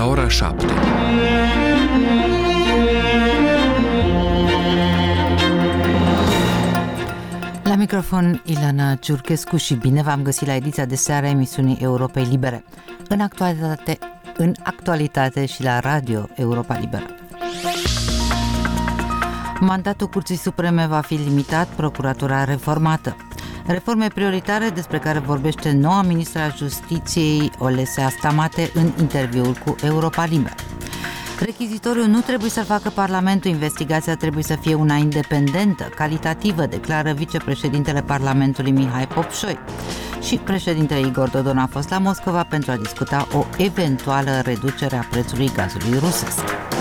la ora 7. La microfon Ilana Ciurchescu și bine v-am găsit la ediția de seară a emisiunii Europei Libere. În actualitate și la Radio Europa Liberă. Mandatul Curții Supreme va fi limitat, procuratura reformată. Reforme prioritare despre care vorbește noua ministra a Justiției, Olesea Stamate, în interviul cu Europa Liberă. Rechizitoriul nu trebuie să facă Parlamentul, investigația trebuie să fie una independentă, calitativă, declară vicepreședintele Parlamentului Mihai Popșoi. Și președintele Igor Dodon a fost la Moscova pentru a discuta o eventuală reducere a prețului gazului rusesc.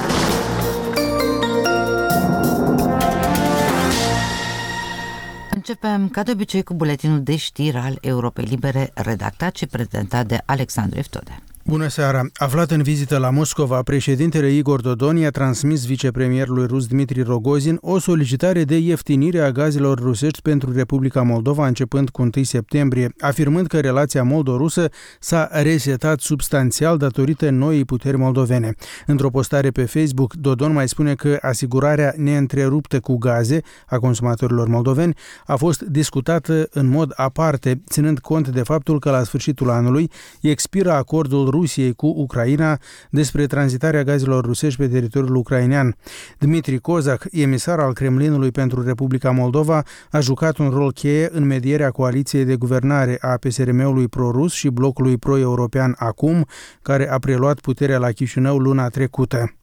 Începem, ca de obicei, cu buletinul de știri al Europei Libere, redactat și prezentat de Alexandru Eftode. Bună seara! Aflat în vizită la Moscova, președintele Igor Dodon i-a transmis vicepremierului rus Dmitri Rogozin o solicitare de ieftinire a gazelor rusești pentru Republica Moldova începând cu 1 septembrie, afirmând că relația moldo-rusă s-a resetat substanțial datorită noii puteri moldovene. Într-o postare pe Facebook, Dodon mai spune că asigurarea neîntreruptă cu gaze a consumatorilor moldoveni a fost discutată în mod aparte, ținând cont de faptul că la sfârșitul anului expiră acordul Rusiei cu Ucraina despre tranzitarea gazelor rusești pe teritoriul ucrainean. Dmitri Kozak, emisar al Kremlinului pentru Republica Moldova, a jucat un rol cheie în medierea coaliției de guvernare a PSRM-ului pro-rus și blocului pro-european Acum, care a preluat puterea la Chișinău luna trecută.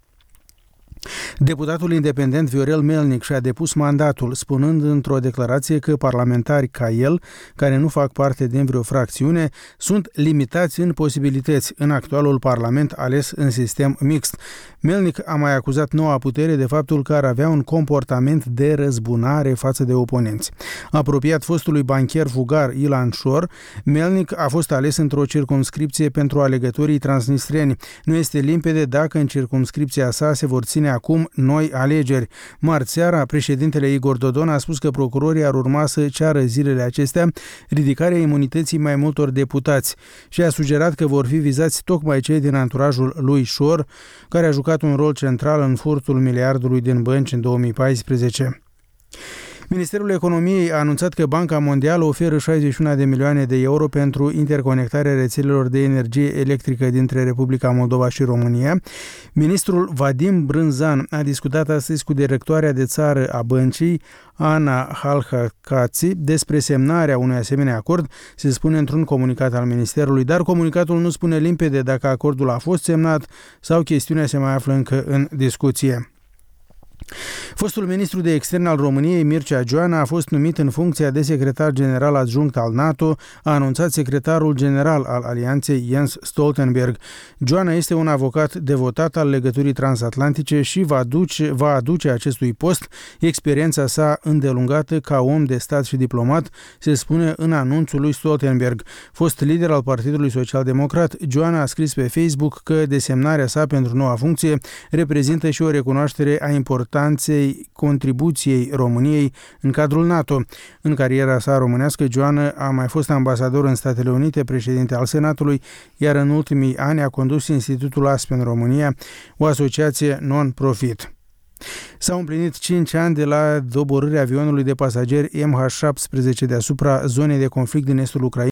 Deputatul independent Viorel Melnic și-a depus mandatul, spunând într-o declarație că parlamentari ca el, care nu fac parte din vreo fracțiune, sunt limitați în posibilități în actualul parlament ales în sistem mixt. Melnic a mai acuzat noua putere de faptul că ar avea un comportament de răzbunare față de oponenți. Apropiat fostului bancher fugar Ilan Șor, Melnic a fost ales într-o circumscripție pentru alegătorii transnistreni. Nu este limpede dacă în circumscripția sa se vor ține acum noi alegeri. Marți seara, președintele Igor Dodon a spus că procurorii ar urma să ceară zilele acestea ridicarea imunității mai multor deputați și a sugerat că vor fi vizați tocmai cei din anturajul lui Șor, care a jucat un rol central în furtul miliardului din bănci în 2014. Ministerul Economiei a anunțat că Banca Mondială oferă 61 de milioane de euro pentru interconectarea rețelelor de energie electrică dintre Republica Moldova și România. Ministrul Vadim Brânzan a discutat astăzi cu directoarea de țară a băncii, Ana Halhakați, despre semnarea unui asemenea acord, se spune într-un comunicat al Ministerului, dar comunicatul nu spune limpede dacă acordul a fost semnat sau chestiunea se mai află încă în discuție. Fostul ministru de externe al României, Mircea Joana, a fost numit în funcția de secretar general adjunct al NATO, a anunțat secretarul general al alianței Jens Stoltenberg. Joana este un avocat devotat al legăturii transatlantice și va aduce acestui post experiența sa îndelungată ca om de stat și diplomat, se spune în anunțul lui Stoltenberg. Fost lider al Partidului Social-Democrat, Joana a scris pe Facebook că desemnarea sa pentru noua funcție reprezintă și o recunoaștere a importanței contribuției României în cadrul NATO. În cariera sa românească, Joana a mai fost ambasador în Statele Unite, președinte al Senatului, iar în ultimii ani a condus Institutul Aspen România, o asociație non-profit. S-au împlinit 5 ani de la doborârea avionului de pasageri MH17 deasupra zonei de conflict din estul Ucrainei.